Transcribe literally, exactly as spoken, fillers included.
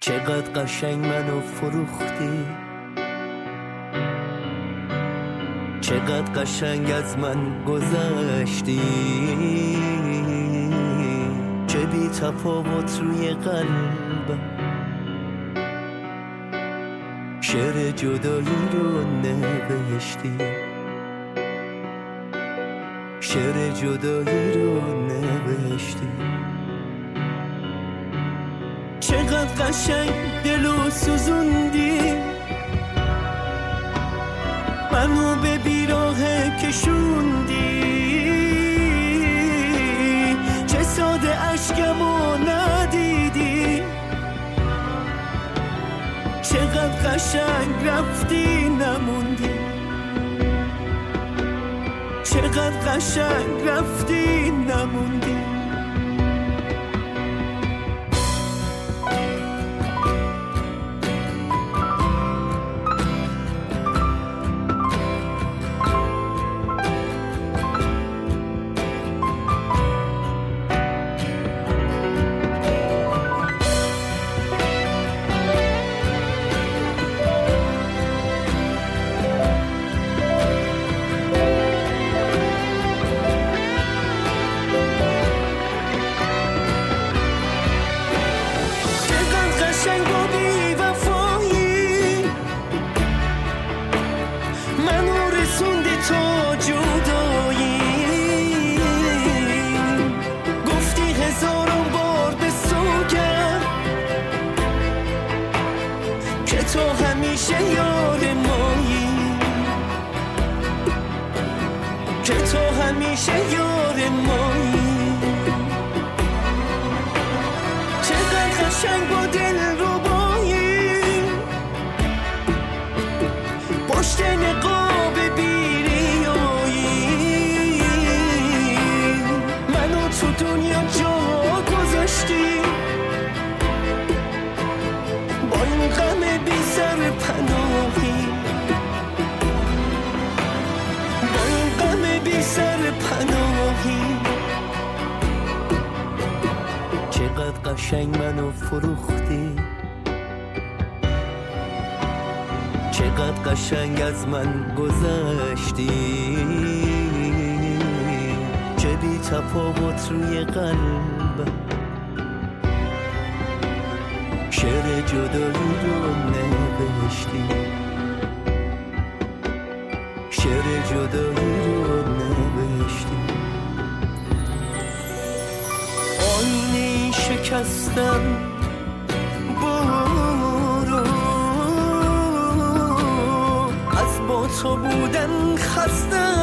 چقدر قشنگ منو فروختی، چقدر قشنگ از من گذشتی، چه بی تفاوت روی قلبم شعر جدایی رو نوشتی، شعر جدایی رو نوشتی. چقدر قشنگ دلو سوزوندی، منو به بیراه کشوندی، چه ساده عشقمو ندیدی، چقدر قشنگ رفتی نموندی، چقدر قشنگ رفتی نموندی. تو همیشه یار مایی، که تو همیشه یار مایی. چقدر قشنگ با دل رو بایی، پشت نقاب بیریایی، منو تو دنیا جا گذاشتی، با این غم بی سر پناهی، با این غم بی سر پناهی. چقدر قشنگ منو فروختی، چقدر قشنگ از من گذشتی، چه بی تفاوت روی قلبم شعر جدایی رو نوشتی، شعر جدایی رو نوشتی. آینه شکستم برو، از با تو بودن خستم،